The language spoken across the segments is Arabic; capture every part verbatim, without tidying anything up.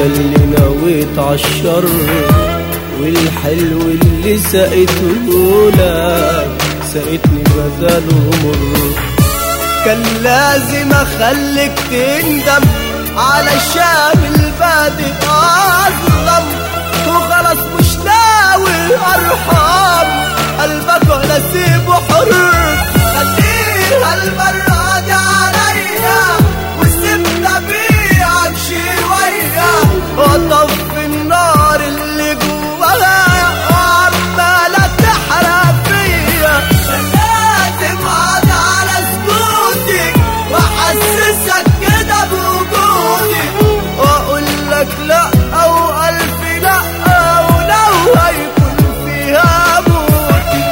اللي نويت عالشر، والحلو اللي سقيته لك سقيتني بداله مر. كان لازم اخليك تندم علشان البادئ اظلم، وخلاص مش ناوي ارحم قلبك ولا سيبه حر. خليها المرة دي عليا وسيبنا بيعك شوية، وطفي النار اللي جواها وعمالة تحرق فيا. لازم اقعد على سكوتي واحسسك كده بوجودي، واقول لك لا او الف لا، ولو هيكون فيها موتي.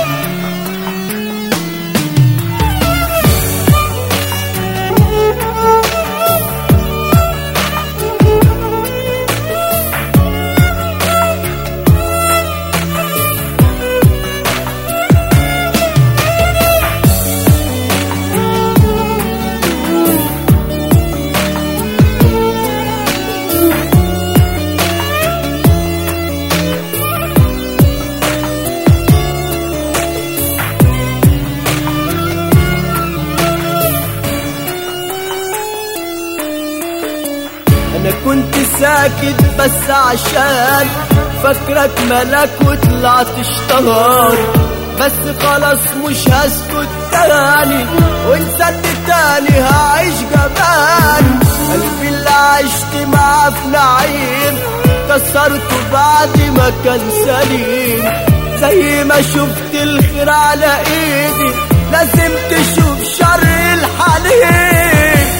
أنا كنت ساكت بس عشان فكرك ملك وطلعت اشتهار، بس خلاص مش هسكت تاني، وانسان تاني هعيش جبان. قلبي اللي عشت معاه في نعيم كسرته بعد ما كان سليم. زي ما شفت الخير على ايدي لازم تشوف شر الحليم.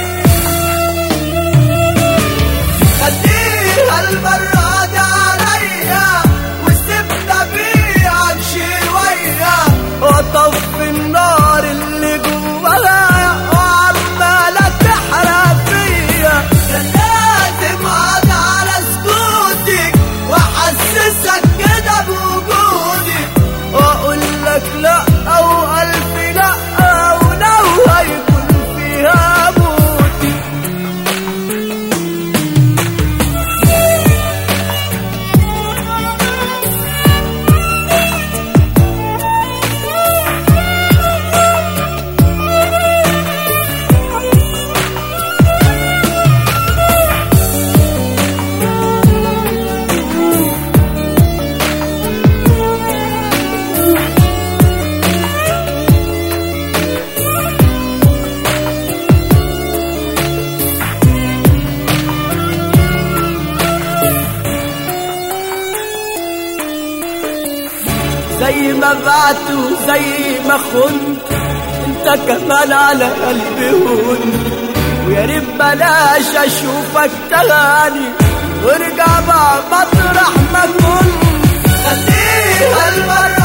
خليها المرة دي عليا وسيبنا بيعك شوية، وطفي النار اللي جواها وعمالة تحرق فيا. كان لازم اقعد على سكوتي واحسسك كده بوجودي، واقول لك لا او الف لا، ولو هيكون فيها موتي. زي ما بعت وزي ما خنت انت كمان على قلبي هون، ويا ريت بلاش اشوفك تاني وارجع بقى مطرح ما كنت. خليها المرة